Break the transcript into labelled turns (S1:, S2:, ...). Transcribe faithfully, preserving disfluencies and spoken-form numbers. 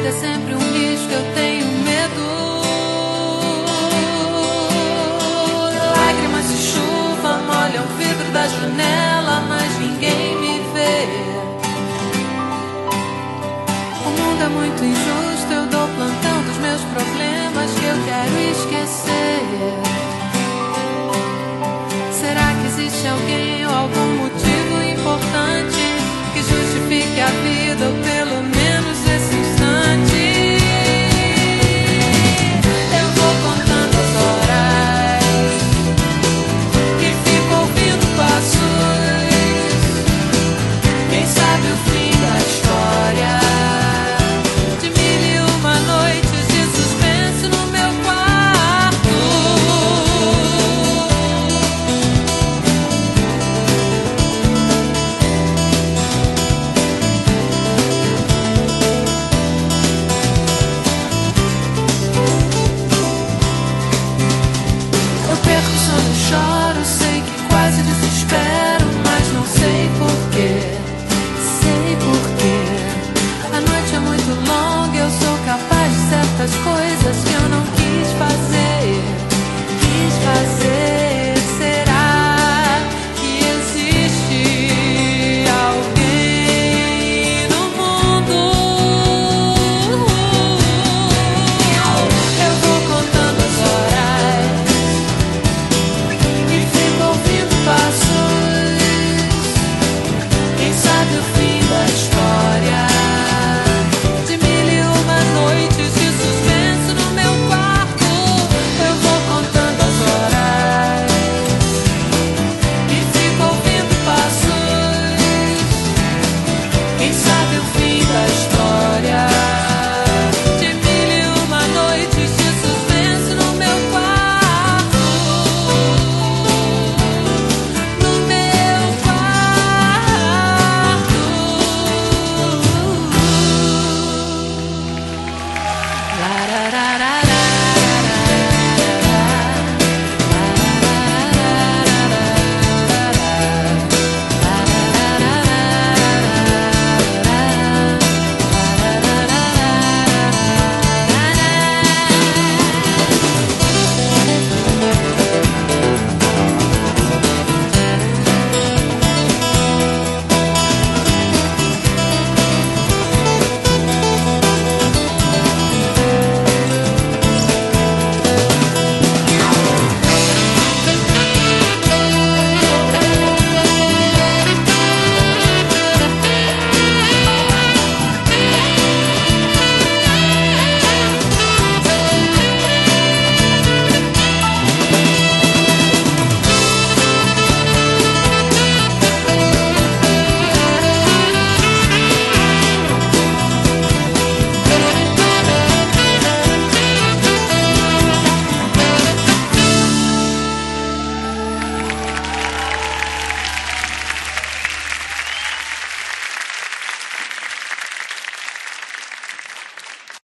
S1: é sempre um risco, eu tenho medo. Lágrimas de chuva molham o vidro da janela, mas ninguém me vê. O mundo é muito injusto, eu dou plantão dos meus problemas que eu quero esquecer. Será que existe alguém ou algum motivo importante que justifique a vida, ou pelo menos esse instante? Eu vou contando as horas e fico ouvindo passos. Quem sabe o fim da história? De mil e uma noites de suspense no meu quarto. Eu perco o sono, choro, sei que quase desespero, mas não sei porquê. Sei porquê. A noite é muito longa, eu sou capaz de certas coisas que eu não quis fazer. Quis fazer. Será que existe alguém no mundo? Eu vou contando as horas e fico ouvindo passos. Quem sabe o fim da história? De mil e uma noites de suspense no meu quarto. Eu vou contando as horas e fico ouvindo passos. Quem sabe o fim da história? De mil e uma noites de suspense no meu quarto. No meu quarto. Lararara.